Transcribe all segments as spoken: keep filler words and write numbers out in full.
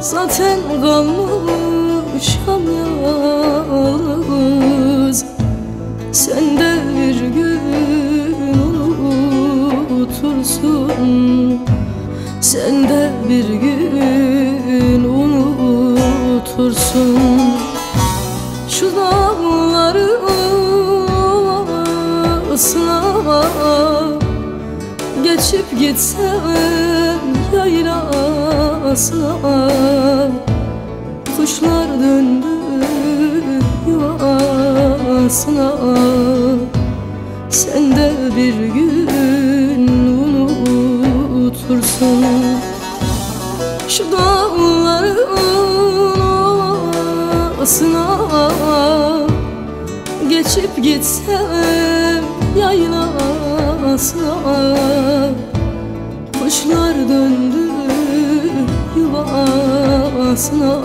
Zaten kalmışam yalnız. Sen de bir gün unutursun, sen de bir gün unutursun. Şu dağları ıslah, geçip gitsem yaylasına. Kuşlar döndü yuvasına, sen de bir gün unutursun. Şu dağların ovasına geçip gitsem yaylasına. Kuşlar döndü yuvasına,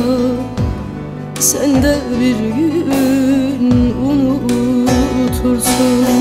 sen de bir gün unutursun.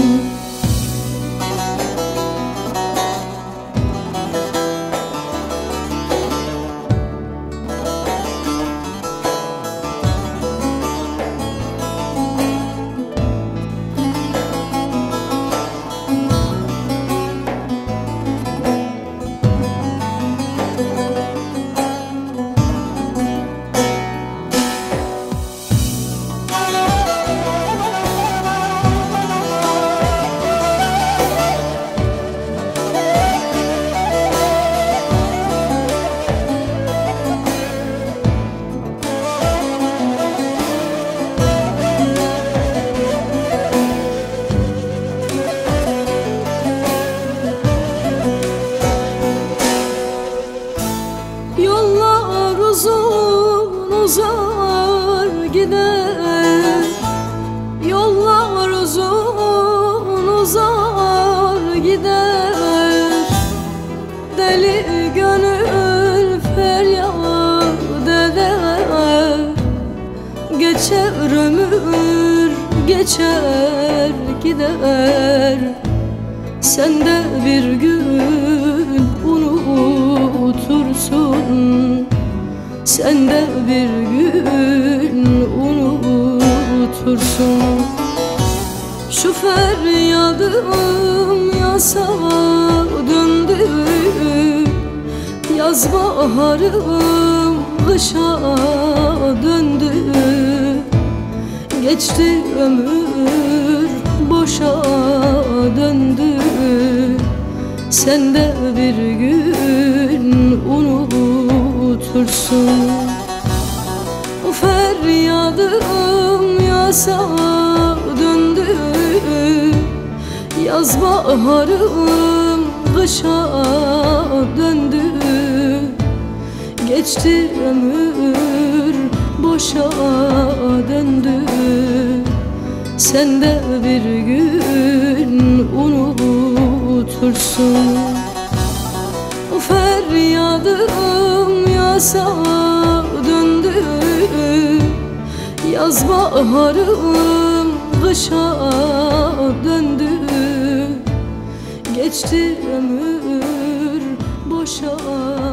Yollar uzun uzar gider, yollar uzun uzar gider. Deli gönül feryat eder, geçer ömür geçer gider. Sen de bir gün unutursun, sen de bir gün unutursun. Şu feryadım yasa döndü, yaz baharım kışa döndü. Geçti ömür boşa döndü, sen de bir gün unutursun. Bu feryadım yasa döndü, yaz baharım kışa döndü. Geçti ömür boşa döndü, sen de bir gün unutursun. O feryadım yasa döndü, yaz baharım kışa döndü. Geçti ömür boşa